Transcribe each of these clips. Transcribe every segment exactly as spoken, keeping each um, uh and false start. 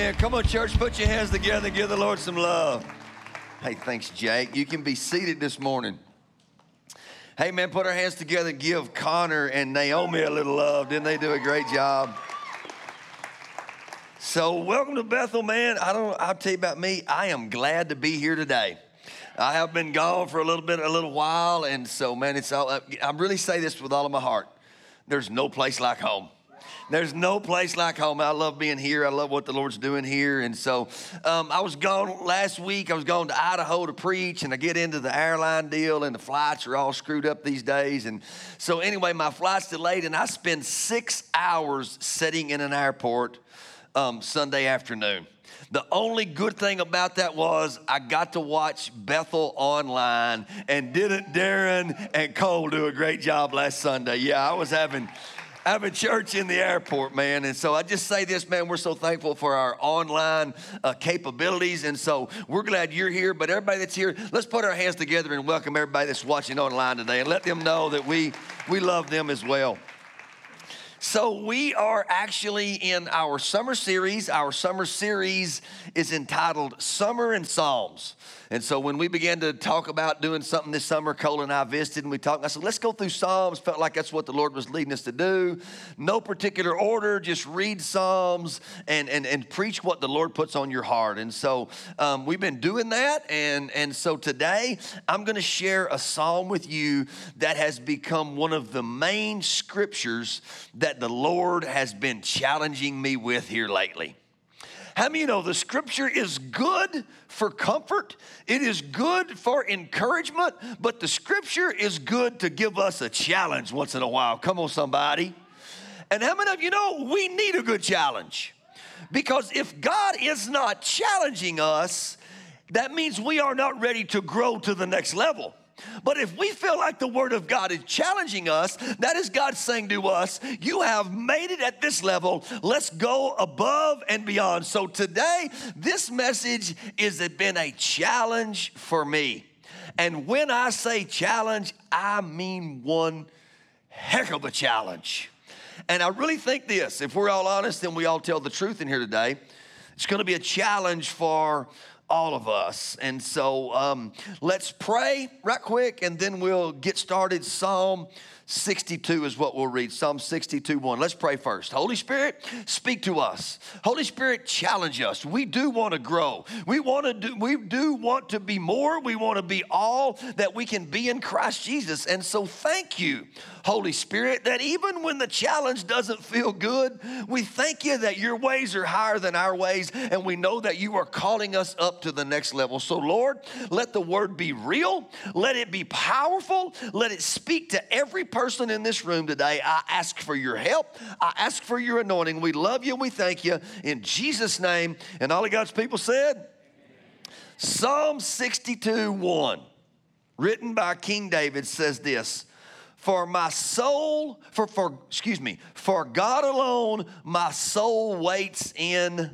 Yeah, come on, church, put your hands together and give the Lord some love. Hey, thanks, Jake. You can be seated this morning. Hey, man, put our hands together and give Connor and Naomi a little love. Didn't they do a great job? So, welcome to Bethel, man. I don't. I'll tell you about me. I am glad to be here today. I have been gone for a little bit, a little while, and so, man, it's all. I really say this with all of my heart. There's no place like home. There's no place like home. I love being here. I love what the Lord's doing here. And so um, I was gone last week. I was going to Idaho to preach, and I get into the airline deal, and the flights are all screwed up these days. And so anyway, my flight's delayed, and I spend six hours sitting in an airport um, Sunday afternoon. The only good thing about that was I got to watch Bethel online, and didn't Darren and Cole do a great job last Sunday? Yeah, I was having... I have a church in the airport, man, and so I just say this, man, we're so thankful for our online uh, capabilities, and so we're glad you're here, but everybody that's here, let's put our hands together and welcome everybody that's watching online today and let them know that we, we love them as well. So we are actually in our summer series. Our summer series is entitled Summer in Psalms. And so when we began to talk about doing something this summer, Cole and I visited and we talked. I said, let's go through Psalms. Felt like that's what the Lord was leading us to do. No particular order, just read Psalms and, and, and preach what the Lord puts on your heart. And so um, we've been doing that. And, and so today I'm going to share a psalm with you that has become one of the main scriptures that the Lord has been challenging me with here lately. How many of you know the scripture is good for comfort? It is good for encouragement, but the scripture is good to give us a challenge once in a while. Come on, somebody. And how many of you know we need a good challenge? Because if God is not challenging us, that means we are not ready to grow to the next level. But if we feel like the Word of God is challenging us, that is God saying to us, you have made it at this level. Let's go above and beyond. So today, this message has been a challenge for me. And when I say challenge, I mean one heck of a challenge. And I really think this, if we're all honest and we all tell the truth in here today, it's going to be a challenge for all of us. And so um, let's pray right quick and then we'll get started. Psalm sixty-two is what we'll read. Psalm sixty-two, one. Let's pray first. Holy Spirit, speak to us. Holy Spirit, challenge us. We do want to grow. We want to do, we do want to be more. We want to be all that we can be in Christ Jesus. And so thank you, Holy Spirit, that even when the challenge doesn't feel good, we thank you that your ways are higher than our ways, and we know that you are calling us up to the next level. So Lord, let the word be real. Let it be powerful. Let it speak to every person in this room today. I ask for your help. I ask for your anointing. We love you and we thank you in Jesus' name. And all of God's people said, amen. Psalm sixty-two, one, written by King David, says this: For my soul, for, for, excuse me, for God alone, my soul waits in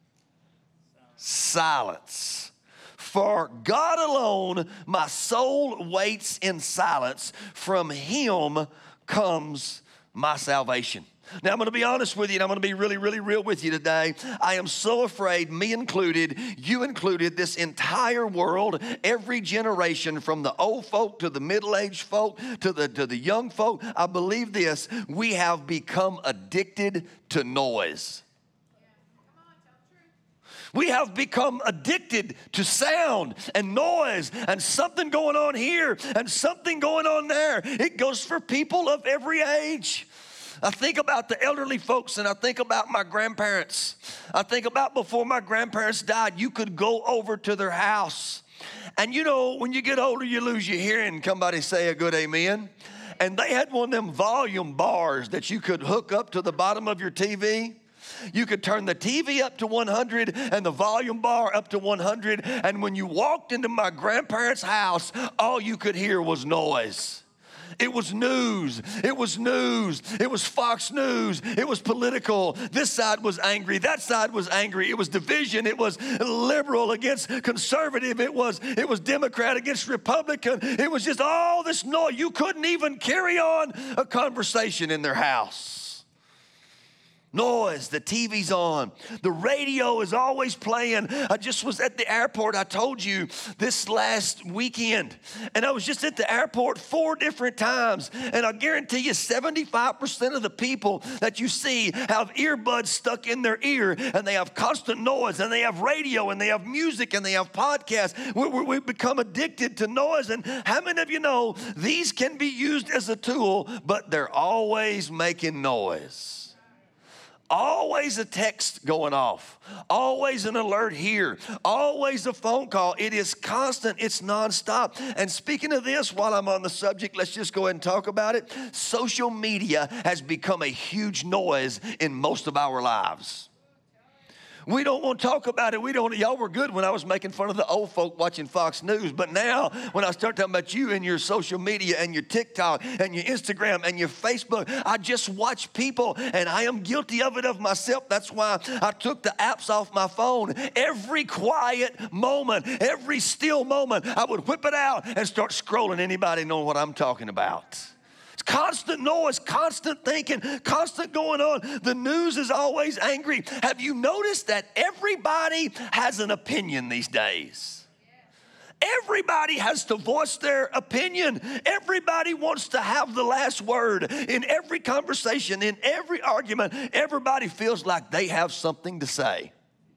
silence. For God alone, my soul waits in silence. From him comes my salvation. Now, I'm going to be honest with you, and I'm going to be really, really real with you today. I am so afraid, me included, you included, this entire world, every generation, from the old folk to the middle-aged folk to the, to the young folk, I believe this, we have become addicted to noise. We have become addicted to sound and noise and something going on here and something going on there. It goes for people of every age. I think about the elderly folks and I think about my grandparents. I think about before my grandparents died, you could go over to their house. And you know, when you get older, you lose your hearing. Somebody say a good amen. And they had one of them volume bars that you could hook up to the bottom of your T V. You could turn the T V up to one hundred and the volume bar up to one hundred. And when you walked into my grandparents' house, all you could hear was noise. It was news. It was news. It was Fox News. It was political. This side was angry. That side was angry. It was division. It was liberal against conservative. It was, it was Democrat against Republican. It was just all this noise. You couldn't even carry on a conversation in their house. Noise, the T V's on, the radio is always playing. I just was at the airport, I told you, this last weekend, and I was just at the airport four different times, and I guarantee you seventy-five percent of the people that you see have earbuds stuck in their ear, and they have constant noise, and they have radio, and they have music, and they have podcasts. We, we, we become addicted to noise, and how many of you know these can be used as a tool, but they're always making noise? Always a text going off, always an alert here, always a phone call. It is constant, it's nonstop. And speaking of this, while I'm on the subject, let's just go ahead and talk about it. Social media has become a huge noise in most of our lives. We don't want to talk about it. We don't. Y'all were good when I was making fun of the old folk watching Fox News. But now when I start talking about you and your social media and your TikTok and your Instagram and your Facebook, I just watch people, and I am guilty of it of myself. That's why I took the apps off my phone. Every quiet moment, every still moment, I would whip it out and start scrolling. Anybody know what I'm talking about? Constant noise, constant thinking, constant going on. The news is always angry. Have you noticed that everybody has an opinion these days? Everybody has to voice their opinion. Everybody wants to have the last word in every conversation, in every argument. Everybody feels like they have something to say.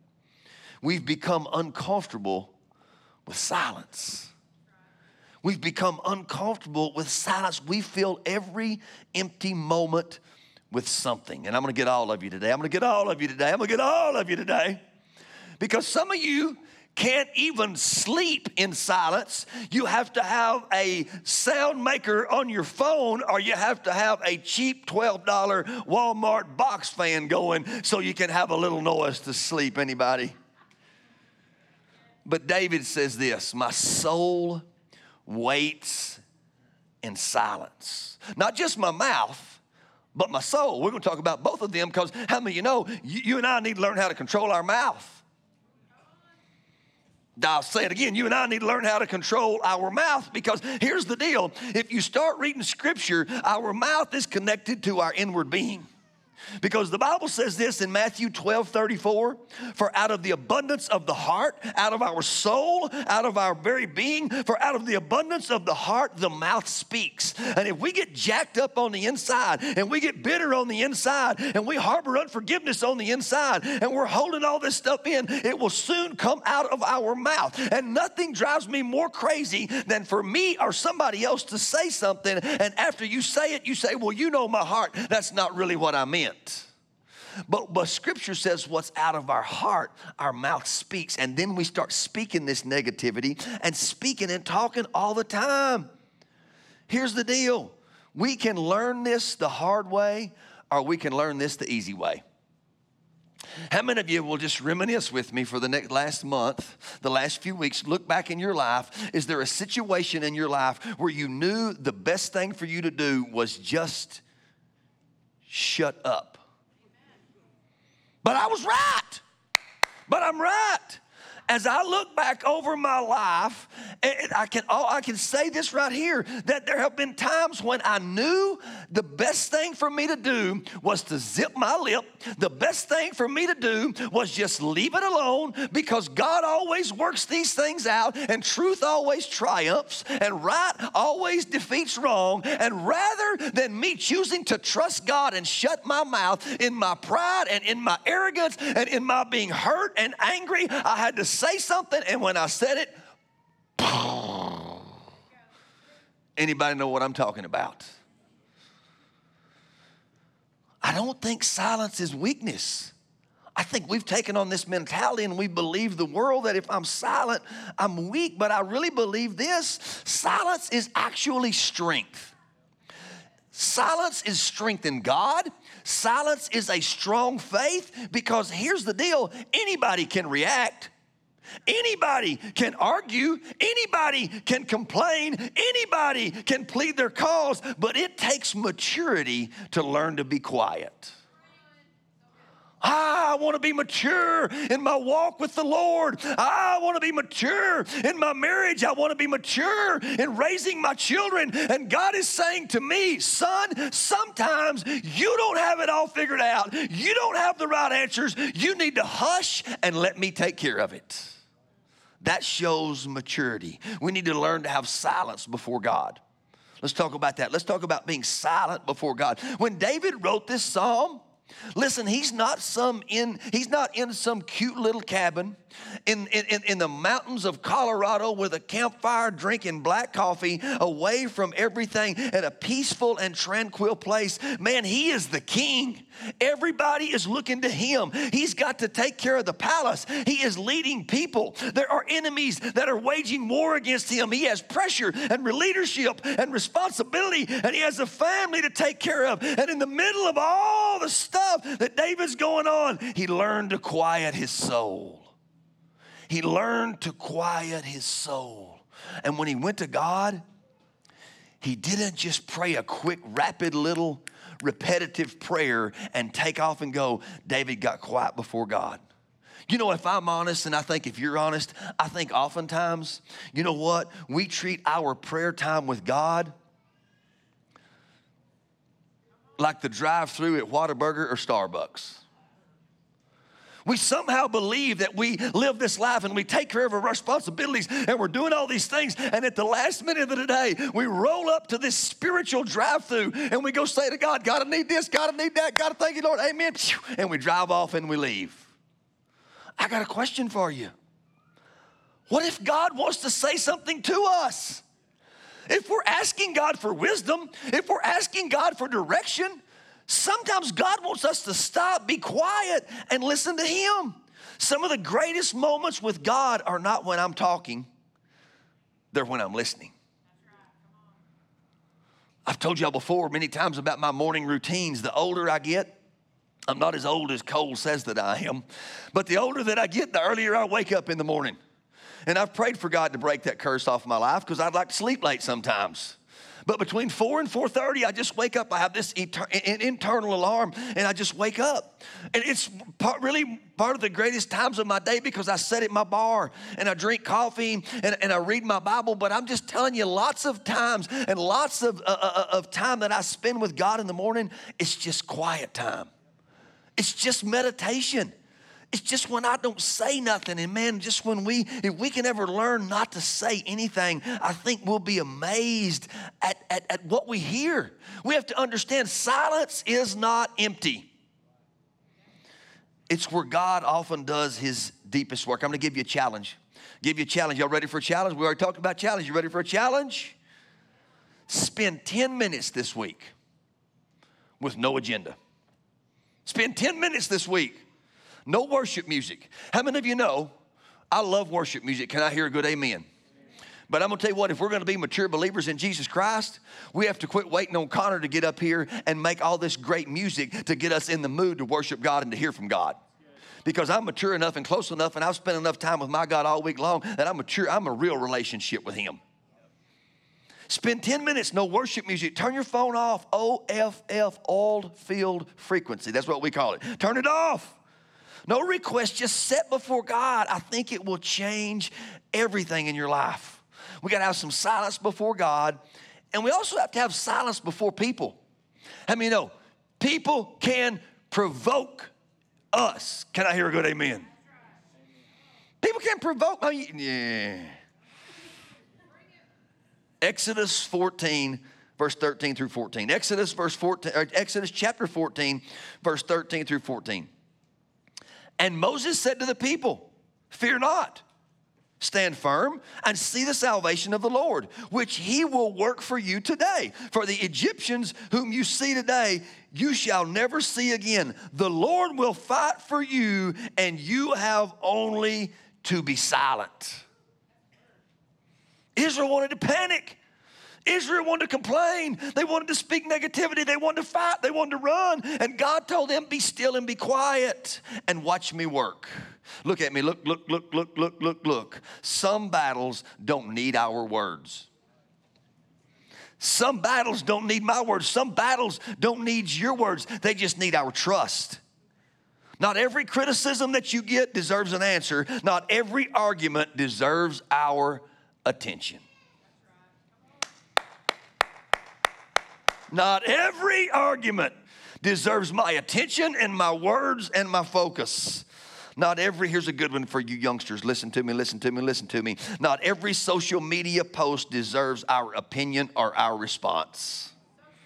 We've become uncomfortable with silence. We've become uncomfortable with silence. We fill every empty moment with something. And I'm going to get all of you today. I'm going to get all of you today. I'm going to get all of you today. Because some of you can't even sleep in silence. You have to have a sound maker on your phone, or you have to have a cheap twelve dollar Walmart box fan going so you can have a little noise to sleep. Anybody? But David says this, my soul waits in silence. Not just my mouth, but my soul. We're going to talk about both of them, because how many of you know you, you and I need to learn how to control our mouth? I'll say it again. You and I need to learn how to control our mouth, because here's the deal. If you start reading Scripture, our mouth is connected to our inward being. Because the Bible says this in Matthew twelve thirty-four, for out of the abundance of the heart, out of our soul, out of our very being, for out of the abundance of the heart, the mouth speaks. And if we get jacked up on the inside, and we get bitter on the inside, and we harbor unforgiveness on the inside, and we're holding all this stuff in, it will soon come out of our mouth. And nothing drives me more crazy than for me or somebody else to say something, and after you say it, you say, well, you know my heart. That's not really what I meant. But, but Scripture says what's out of our heart, our mouth speaks. And then we start speaking this negativity and speaking and talking all the time. Here's the deal. We can learn this the hard way, or we can learn this the easy way. How many of you will just reminisce with me for the next last month, the last few weeks, look back in your life? Is there a situation in your life where you knew the best thing for you to do was just shut up? But I was right. But I'm right. As I look back over my life, I can, I can say this right here, that there have been times when I knew the best thing for me to do was to zip my lip. The best thing for me to do was just leave it alone, because God always works these things out, and truth always triumphs, and right always defeats wrong. And rather than me choosing to trust God and shut my mouth in my pride and in my arrogance and in my being hurt and angry, I had to say something, and when I said it, anybody know what I'm talking about? I don't think silence is weakness. I think we've taken on this mentality, and we believe the world that if I'm silent, I'm weak. But I really believe this: silence is actually strength. Silence is strength in God. Silence is a strong faith, because here's the deal: anybody can react. Anybody can argue, anybody can complain, anybody can plead their cause, but it takes maturity to learn to be quiet. I want to be mature in my walk with the Lord. I want to be mature in my marriage. I want to be mature in raising my children. And God is saying to me, son, sometimes you don't have it all figured out. You don't have the right answers. You need to hush and let me take care of it. That shows maturity. We need to learn to have silence before God. Let's talk about that. Let's talk about being silent before God. When David wrote this psalm, listen, he's not some in he's not in some cute little cabin in, in, in the mountains of Colorado with a campfire drinking black coffee away from everything at a peaceful and tranquil place. Man, he is the king. Everybody is looking to him. He's got to take care of the palace. He is leading people. There are enemies that are waging war against him. He has pressure and leadership and responsibility, and he has a family to take care of. And in the middle of all the stuff that David's going on, he learned to quiet his soul. He learned to quiet his soul. And when he went to God, he didn't just pray a quick, rapid little repetitive prayer and take off and go. David got quiet before God. You know, if I'm honest, and I think if you're honest, I think oftentimes, you know what? We treat our prayer time with God like the drive-through at Whataburger or Starbucks. We somehow believe that we live this life and we take care of our responsibilities and we're doing all these things. And at the last minute of the day, we roll up to this spiritual drive-through and we go say to God, God, I need this, God, I need that, God, I thank you, Lord, amen. And we drive off and we leave. I got a question for you. What if God wants to say something to us? If we're asking God for wisdom, if we're asking God for direction, sometimes God wants us to stop, be quiet, and listen to him. Some of the greatest moments with God are not when I'm talking. They're when I'm listening. I've told y'all before many times about my morning routines. The older I get, I'm not as old as Cole says that I am, but the older that I get, the earlier I wake up in the morning. And I've prayed for God to break that curse off my life because I'd like to sleep late sometimes. But between four and four thirty, I just wake up. I have this inter- internal alarm, and I just wake up. And it's part, really part of the greatest times of my day because I sit at my bar, and I drink coffee, and, and I read my Bible. But I'm just telling you, lots of times and lots of, uh, uh, of time that I spend with God in the morning, it's just quiet time. It's just meditation. It's just when I don't say nothing. And man, just when we, if we can ever learn not to say anything, I think we'll be amazed at, at, at what we hear. We have to understand silence is not empty. It's where God often does his deepest work. I'm going to give you a challenge. Give you a challenge. Y'all ready for a challenge? We already talked about challenge. You ready for a challenge? Spend ten minutes this week with no agenda. Spend ten minutes this week. No worship music. How many of you know I love worship music? Can I hear a good amen? But I'm going to tell you what, if we're going to be mature believers in Jesus Christ, we have to quit waiting on Connor to get up here and make all this great music to get us in the mood to worship God and to hear from God. Because I'm mature enough and close enough and I've spent enough time with my God all week long that I'm mature. I'm a real relationship with him. Spend ten minutes, no worship music. Turn your phone off. O F F, old field frequency. That's what we call it. Turn it off. No request, just sit before God. I think it will change everything in your life. We got to have some silence before God, and we also have to have silence before people. How many know people can provoke us? Can I hear a good amen? People can provoke. Yeah. Exodus fourteen, verse thirteen through fourteen. Exodus verse fourteen, or Exodus chapter fourteen, verse thirteen through fourteen. And Moses said to the people, fear not, stand firm and see the salvation of the Lord, which he will work for you today. For the Egyptians whom you see today, you shall never see again. The Lord will fight for you, and you have only to be silent. Israel wanted to panic. Israel wanted to complain. They wanted to speak negativity. They wanted to fight. They wanted to run. And God told them, be still and be quiet and watch me work. Look at me. Look, look, look, look, look, look, look. Some battles don't need our words. Some battles don't need my words. Some battles don't need your words. They just need our trust. Not every criticism that you get deserves an answer. Not every argument deserves our attention. Not every argument deserves my attention and my words and my focus. Not every, here's a good one for you youngsters. Listen to me, listen to me, listen to me. Not every social media post deserves our opinion or our response.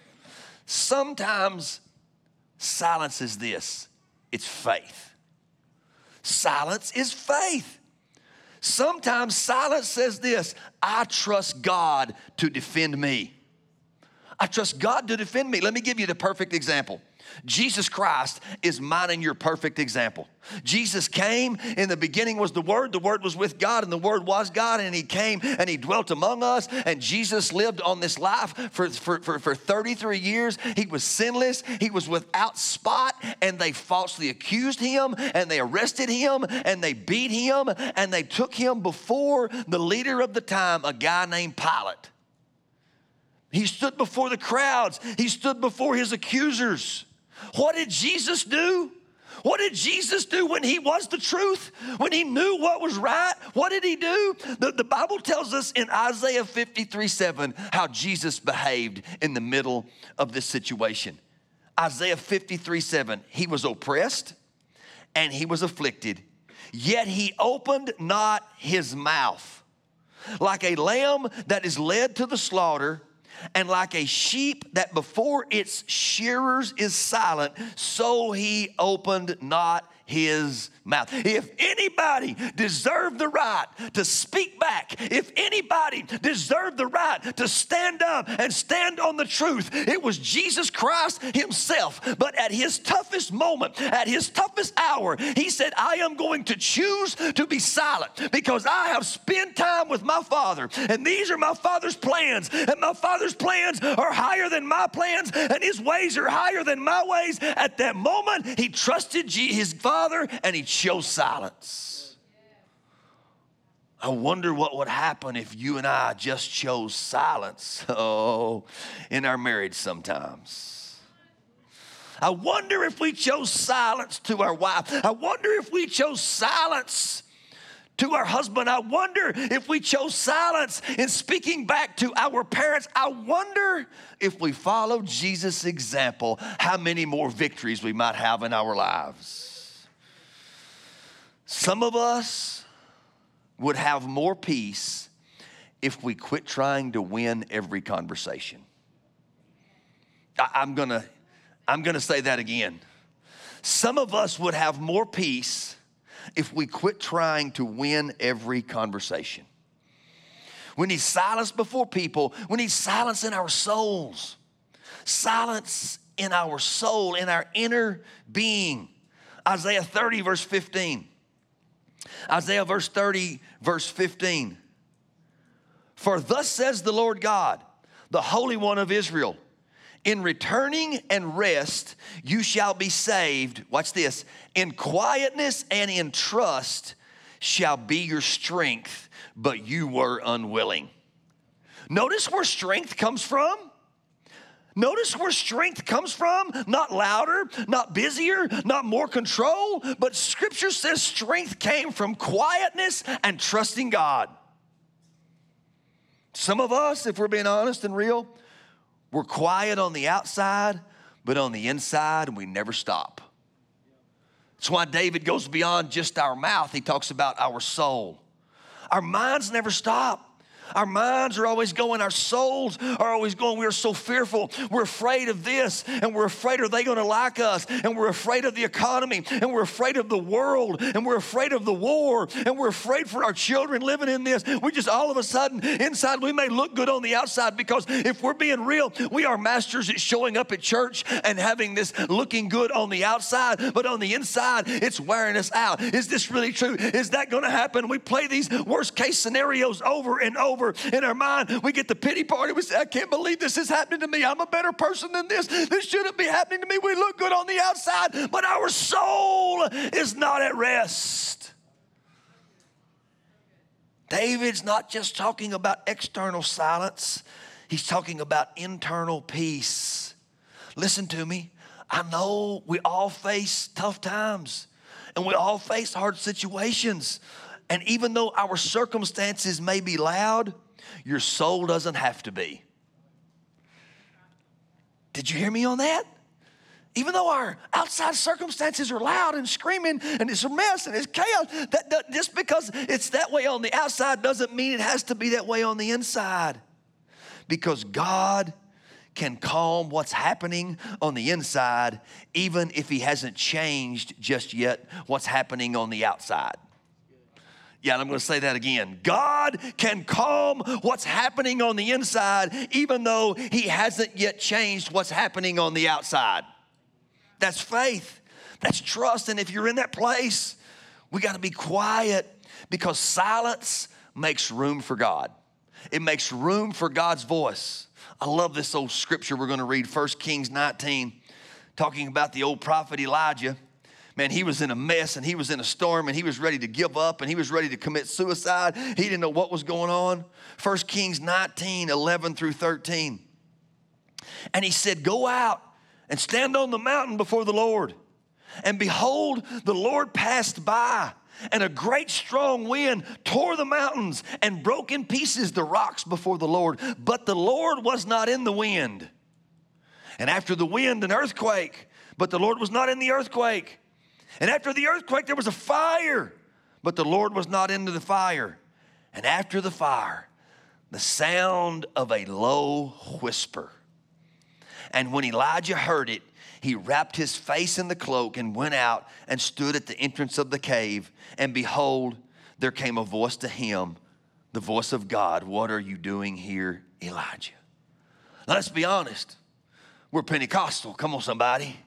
Sometimes silence is this. It's faith. Silence is faith. Sometimes silence says this. I trust God to defend me. I trust God to defend me. Let me give you the perfect example. Jesus Christ is mine and your perfect example. Jesus came, in the beginning was the Word, the Word was with God, and the Word was God, and He came and He dwelt among us, and Jesus lived on this life for, for, for, for thirty-three years. He was sinless, He was without spot, and they falsely accused Him, and they arrested Him, and they beat Him, and they took Him before the leader of the time, a guy named Pilate. He stood before the crowds. He stood before his accusers. What did Jesus do? What did Jesus do when He was the truth? When He knew what was right? What did He do? The, the Bible tells us in Isaiah fifty-three seven how Jesus behaved in the middle of this situation. Isaiah fifty-three seven, He was oppressed and He was afflicted, yet He opened not His mouth. Like a lamb that is led to the slaughter, and like a sheep that before its shearers is silent, so He opened not His mouth. If anybody deserved the right to speak back, if anybody deserved the right to stand up and stand on the truth, it was Jesus Christ Himself. But at His toughest moment, at His toughest hour, He said, I am going to choose to be silent because I have spent time with my Father, and these are my Father's plans, and my Father's plans are higher than my plans, and His ways are higher than my ways. At that moment, He trusted His Father, and He chose silence. I wonder what would happen if you and I just chose silence, oh, in our marriage sometimes. I wonder if we chose silence to our wife. I wonder if we chose silence to our husband. I wonder if we chose silence in speaking back to our parents. I wonder if we follow Jesus' example, how many more victories we might have in our lives. Some of us would have more peace if we quit trying to win every conversation. I, I'm gonna, I'm gonna say that again. Some of us would have more peace if we quit trying to win every conversation. We need silence before people. We need silence in our souls. Silence in our soul, in our inner being. Isaiah thirty, verse fifteen. Isaiah verse thirty, verse fifteen. For thus says the Lord God, the Holy One of Israel, in returning and rest you shall be saved. Watch this. In quietness and in trust shall be your strength, but you were unwilling. Notice where strength comes from. Notice where strength comes from. Not louder, not busier, not more control, but Scripture says strength came from quietness and trusting God. Some of us, if we're being honest and real, we're quiet on the outside, but on the inside, we never stop. That's why David goes beyond just our mouth. He talks about our soul. Our minds never stop. Our minds are always going, our souls are always going, we are so fearful. We're afraid of this, and we're afraid, are they going to like us? And we're afraid of the economy, and we're afraid of the world, and we're afraid of the war, and we're afraid for our children living in this. We just all of a sudden, inside, we may look good on the outside, because if we're being real, we are masters at showing up at church and having this looking good on the outside, but on the inside, it's wearing us out. Is this really true? Is that going to happen? We play these worst case scenarios over and over in our mind. We get the pity party. We say, I can't believe this is happening to me. I'm a better person than this. This shouldn't be happening to me. We look good on the outside, but our soul is not at rest. David's not just talking about external silence. He's talking about internal peace. Listen to me. I know we all face tough times and we all face hard situations. And even though our circumstances may be loud, your soul doesn't have to be. Did you hear me on that? Even though our outside circumstances are loud and screaming and it's a mess and it's chaos, that, that just because it's that way on the outside doesn't mean it has to be that way on the inside. Because God can calm what's happening on the inside, even if he hasn't changed just yet what's happening on the outside. Yeah, and I'm going to say that again. God can calm what's happening on the inside, even though he hasn't yet changed what's happening on the outside. That's faith. That's trust. And if you're in that place, we got to be quiet, because silence makes room for God. It makes room for God's voice. I love this old scripture we're going to read, First Kings nineteen, talking about the old prophet Elijah. Man, he was in a mess and he was in a storm and he was ready to give up and he was ready to commit suicide. He didn't know what was going on. First Kings nineteen, eleven through thirteen. And he said, go out and stand on the mountain before the Lord. And behold, the Lord passed by, and a great strong wind tore the mountains and broke in pieces the rocks before the Lord. But the Lord was not in the wind. And after the wind, an earthquake, but the Lord was not in the earthquake. And after the earthquake, there was a fire, but the Lord was not into the fire. And after the fire, the sound of a low whisper. And when Elijah heard it, he wrapped his face in the cloak and went out and stood at the entrance of the cave. And behold, there came a voice to him, the voice of God. What are you doing here, Elijah? Now, let's be honest. We're Pentecostal. Come on, somebody.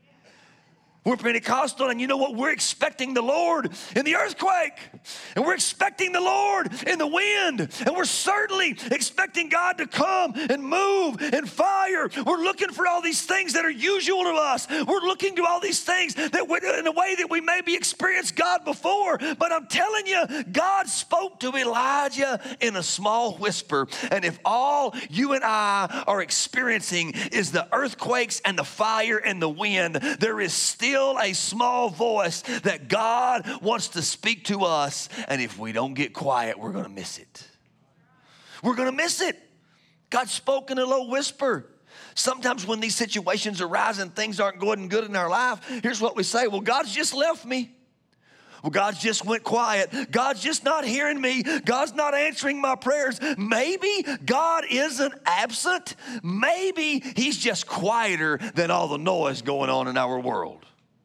We're Pentecostal, and you know what? We're expecting the Lord in the earthquake, and we're expecting the Lord in the wind, and we're certainly expecting God to come and move and fire. We're looking for all these things that are usual to us. We're looking to all these things that we, in a way that we maybe experienced God before, but I'm telling you, God spoke to Elijah in a small whisper, and if all you and I are experiencing is the earthquakes and the fire and the wind, there is still a small voice that God wants to speak to us. And if we don't get quiet, we're going to miss it. We're going to miss it. God spoke in a low whisper. Sometimes when these situations arise and things aren't going good in our life, here's what we say. Well, God's just left me. Well, God's just went quiet. God's just not hearing me. God's not answering my prayers. Maybe God isn't absent. Maybe he's just quieter than all the noise going on in our world.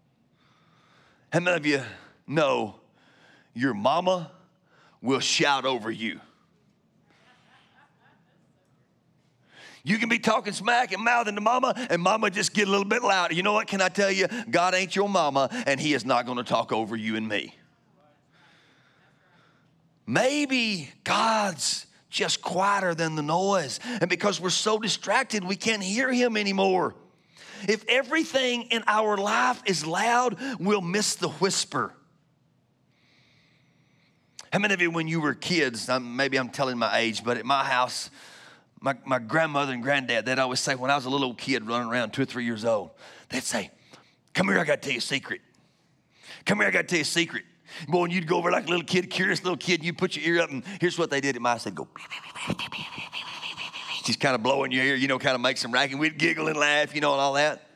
How many of you know your mama will shout over you? You can be talking smack and mouthing to mama, and mama just get a little bit louder. You know what? Can I tell you? God ain't your mama, and he is not going to talk over you and me. Maybe God's just quieter than the noise, and because we're so distracted, we can't hear him anymore. If everything in our life is loud, we'll miss the whisper. How many of you, when you were kids, maybe I'm telling my age, but at my house, my, my grandmother and granddad, they'd always say, when I was a little old kid running around, two or three years old, they'd say, come here, I got to tell you a secret. Come here, I got to tell you a secret. Boy, when you'd go over like a little kid, curious little kid, and you put your ear up, and here's what they did at my house. They'd go, just kind of blowing your ear, you know, kind of make some racket. We'd giggle and laugh, you know, and all that.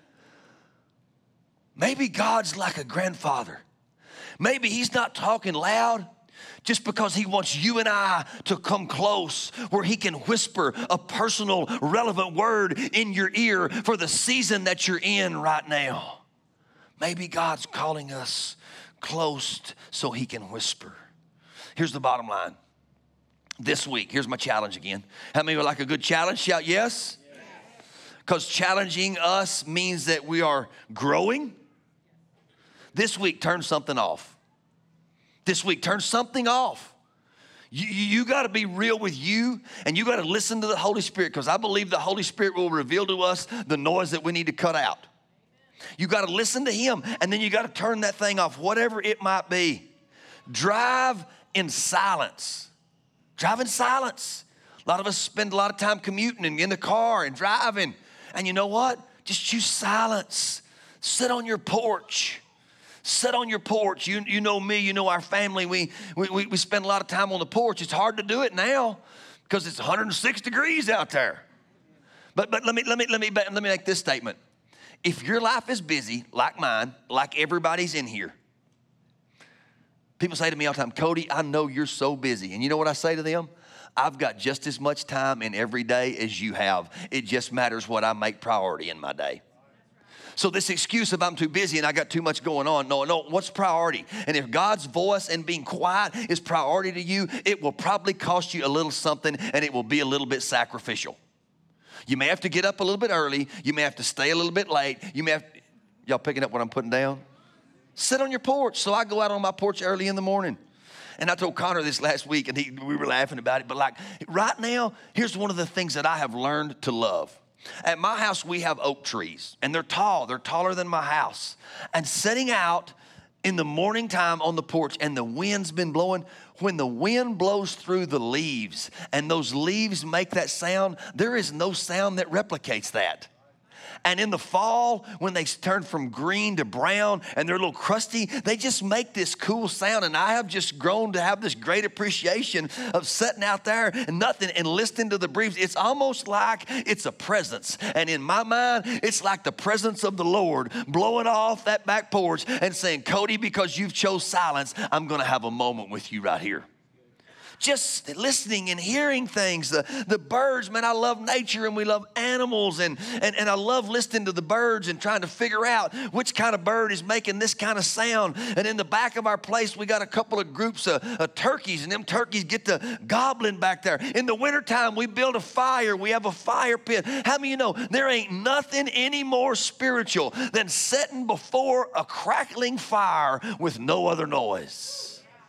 Maybe God's like a grandfather. Maybe he's not talking loud just because he wants you and I to come close, where he can whisper a personal, relevant word in your ear for the season that you're in right now. Maybe God's calling us close so he can whisper. Here's the bottom line. This week, here's my challenge again. How many would like a good challenge? Shout yes. Because challenging us means that we are growing. This week, turn something off. This week, turn something off. You, you got to be real with you, and you got to listen to the Holy Spirit, because I believe the Holy Spirit will reveal to us the noise that we need to cut out. You got to listen to him, and then you got to turn that thing off, whatever it might be. Drive in silence. Drive in silence. A lot of us spend a lot of time commuting and in the car and driving. And you know what? Just choose silence. Sit on your porch. Sit on your porch. You, you know me, you know our family. We, we, we spend a lot of time on the porch. It's hard to do it now because it's one hundred six degrees out there. But, but let me, let me, let me, let me make this statement. If your life is busy, like mine, like everybody's in here, people say to me all the time, Cody, I know you're so busy. And you know what I say to them? I've got just as much time in every day as you have. It just matters what I make priority in my day. So this excuse of I'm too busy and I got too much going on, no, no, what's priority? And if God's voice and being quiet is priority to you, it will probably cost you a little something and it will be a little bit sacrificial. You may have to get up a little bit early. You may have to stay a little bit late. You may have, y'all picking up what I'm putting down? Sit on your porch. So I go out on my porch early in the morning. And I told Connor this last week and he, we were laughing about it. But like right now, here's one of the things that I have learned to love. At my house, we have oak trees, and they're tall. They're taller than my house. And sitting out in the morning time on the porch, and the wind's been blowing, when the wind blows through the leaves, and those leaves make that sound, there is no sound that replicates that. And in the fall, when they turn from green to brown and they're a little crusty, they just make this cool sound. And I have just grown to have this great appreciation of sitting out there and nothing and listening to the breeze. It's almost like it's a presence. And in my mind, it's like the presence of the Lord blowing off that back porch and saying, Cody, because you've chose silence, I'm going to have a moment with you right here. Just listening and hearing things. The, the birds, man, I love nature and we love animals. And, and, and I love listening to the birds and trying to figure out which kind of bird is making this kind of sound. And in the back of our place, we got a couple of groups of, of turkeys. And them turkeys get to gobbling back there. In the wintertime, we build a fire. We have a fire pit. How many of you know there ain't nothing any more spiritual than sitting before a crackling fire with no other noise?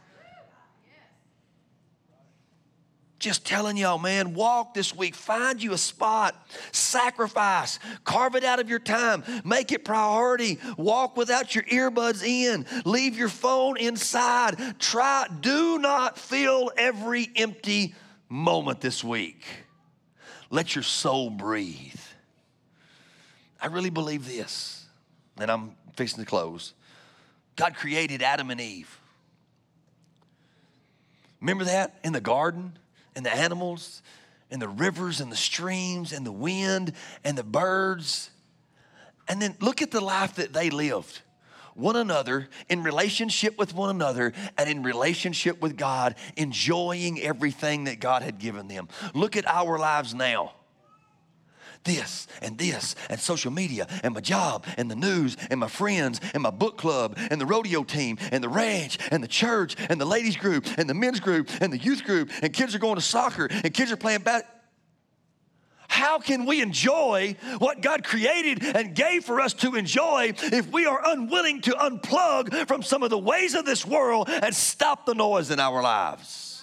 Just telling y'all, man, walk this week. Find you a spot. Sacrifice. Carve it out of your time. Make it priority. Walk without your earbuds in. Leave your phone inside. Try. Do not fill every empty moment this week. Let your soul breathe. I really believe this, and I'm fixing to close. God created Adam and Eve. Remember that in the garden? And the animals, and the rivers, and the streams, and the wind, and the birds. And then look at the life that they lived. One another, in relationship with one another, and in relationship with God, enjoying everything that God had given them. Look at our lives now. This and this and social media and my job and the news and my friends and my book club and the rodeo team and the ranch and the church and the ladies group and the men's group and the youth group and kids are going to soccer and kids are playing basketball. How can we enjoy what God created and gave for us to enjoy if we are unwilling to unplug from some of the ways of this world and stop the noise in our lives?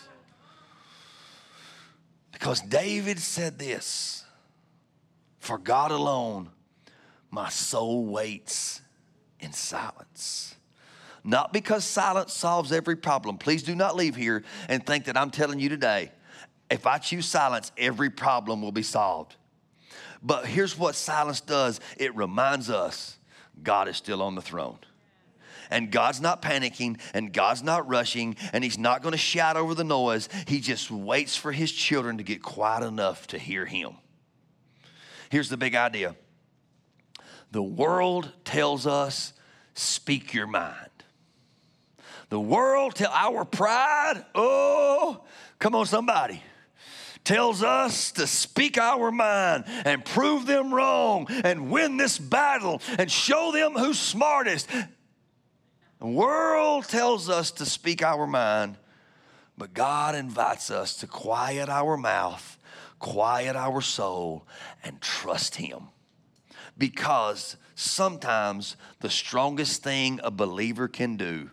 Because David said this. For God alone, my soul waits in silence. Not because silence solves every problem. Please do not leave here and think that I'm telling you today, if I choose silence, every problem will be solved. But here's what silence does. It reminds us God is still on the throne. And God's not panicking, and God's not rushing, and he's not going to shout over the noise. He just waits for his children to get quiet enough to hear him. Here's the big idea. The world tells us, speak your mind. The world, tell our pride, oh, come on somebody, tells us to speak our mind and prove them wrong and win this battle and show them who's smartest. The world tells us to speak our mind, but God invites us to quiet our mouth, quiet our soul, and trust him. Because sometimes the strongest thing a believer can do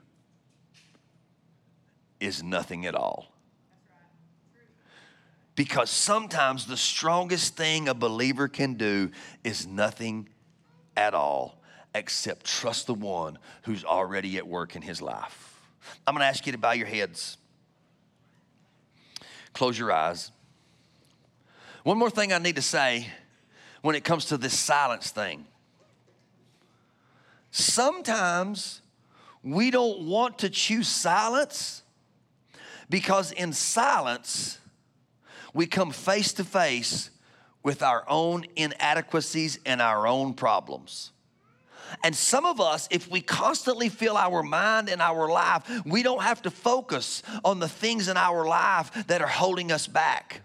is nothing at all. Because sometimes the strongest thing a believer can do is nothing at all except trust the one who's already at work in his life. I'm going to ask you to bow your heads. Close your eyes. One more thing I need to say when it comes to this silence thing. Sometimes we don't want to choose silence because in silence, we come face to face with our own inadequacies and our own problems. And some of us, if we constantly fill our mind and our life, we don't have to focus on the things in our life that are holding us back.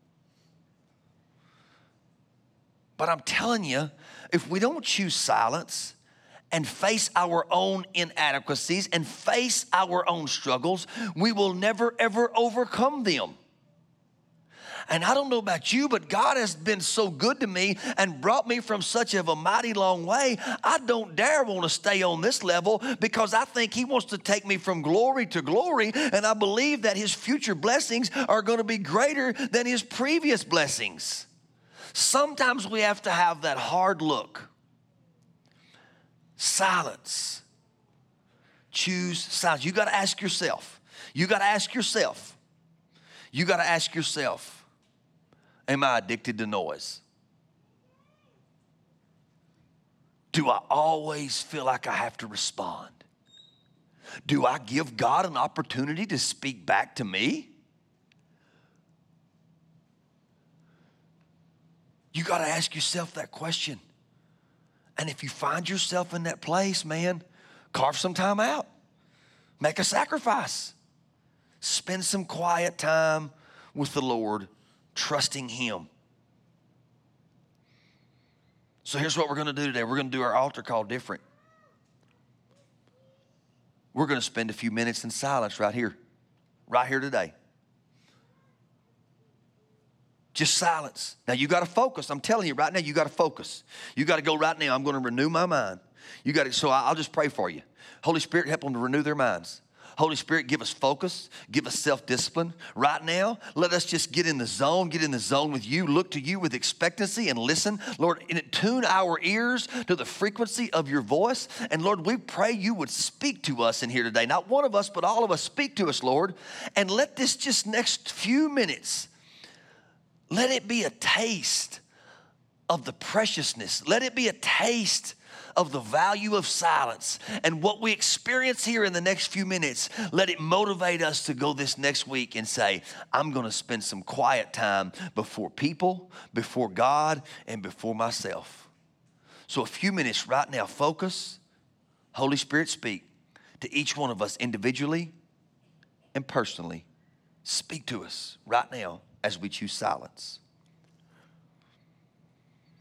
But I'm telling you, if we don't choose silence and face our own inadequacies and face our own struggles, we will never, ever overcome them. And I don't know about you, but God has been so good to me and brought me from such of a mighty long way. I don't dare want to stay on this level because I think He wants to take me from glory to glory. And I believe that His future blessings are going to be greater than His previous blessings. Sometimes we have to have that hard look. Silence. Choose silence. You got to ask yourself. You got to ask yourself. You got to ask yourself. Am I addicted to noise? Do I always feel like I have to respond? Do I give God an opportunity to speak back to me? You got to ask yourself that question. And if you find yourself in that place, man, carve some time out. Make a sacrifice. Spend some quiet time with the Lord, trusting Him. So here's what we're going to do today. We're going to do our altar call different. We're going to spend a few minutes in silence right here, right here today. Just silence. Now you got to focus. I'm telling you right now, you got to focus. You got to go right now. I'm going to renew my mind. You got to. So I'll just pray for you. Holy Spirit, help them to renew their minds. Holy Spirit, give us focus, give us self-discipline. Right now, let us just get in the zone, get in the zone with you, look to you with expectancy and listen. Lord, and tune our ears to the frequency of your voice. And Lord, we pray you would speak to us in here today. Not one of us, but all of us, speak to us, Lord. And let this just next few minutes, let it be a taste of the preciousness. Let it be a taste of the value of silence. And what we experience here in the next few minutes, let it motivate us to go this next week and say, I'm going to spend some quiet time before people, before God, and before myself. So a few minutes right now, focus. Holy Spirit, speak to each one of us individually and personally. Speak to us right now as we choose silence.